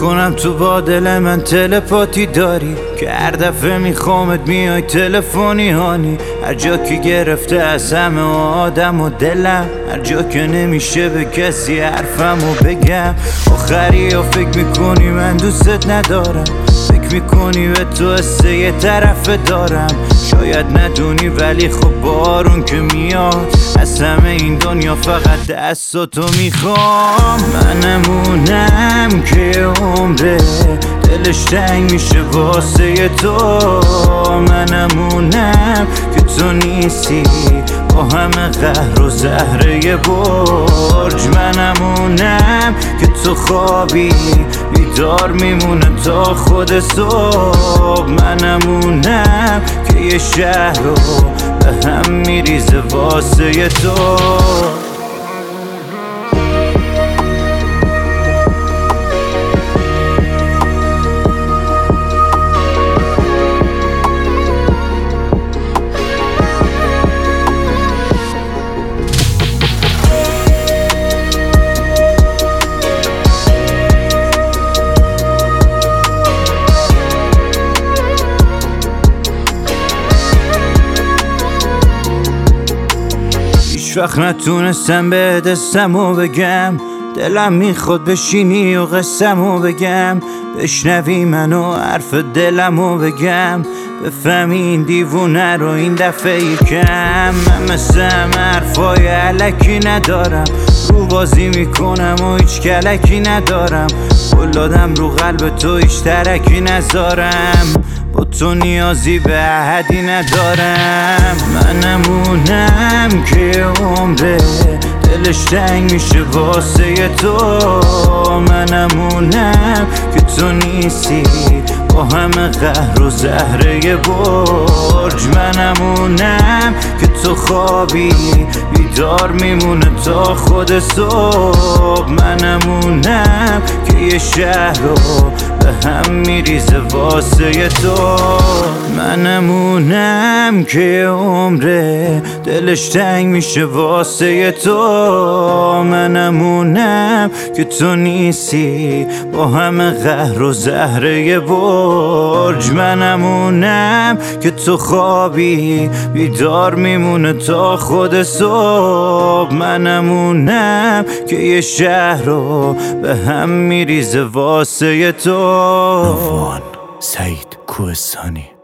کنم تو با دل من تلپاتی داری که هر دفعه میخوامت میای تلفنی هانی. هر جا که گرفته از همه آدم و دلم، هر جا که نمیشه به کسی حرفمو بگم. آخری یا فکر میکنی من دوستت ندارم، فکر میکنی به تو حسه یه طرف دارم. شاید ندونی ولی خب بارون که میاد از همه این دنیا فقط دستاتو میخوام. منمونم که عمره دلش تنگ میشه واسه تو. منمونم که تو نیستی با همه قهر و زهره یه برج. منمونم که تو خوابی بیدار میمونه تا خود صبح. منمونم که یه شهر رو به هم میریزه واسه تو. هیچ وقت نتونستم به دستمو بگم، دلم میخواد بشینی و قصه‌مو بگم. بشنوی منو حرف دلمو بگم، بفهمی این دیوونه رو این دفعه یکم. من مثل همه حرفای علکی ندارم، رو بازی میکنم و هیچ کلکی ندارم. قلادم رو قلب تو هیچ ترکی نذارم، با تو نیازی به احدی ندارم. منمونم که عمره دلش تنگ میشه واسه تو. منمونم که تو نیستی با همه قهر و زهره برج. منمونم که تو خوابی بیدار میمونه تا خود صبح. منمونم که یه شهر رو به هم میریزه واسه تو. منمونم که عمره دلش تنگ میشه واسه تو. منمونم که تو نیستی با همه قهر و زهره برج. منمونم که تو خوابی بیدار میمونه تا خود صبح. منمونم که یه شهر رو به هم میریزه واسه تو. سعید کوهستانی.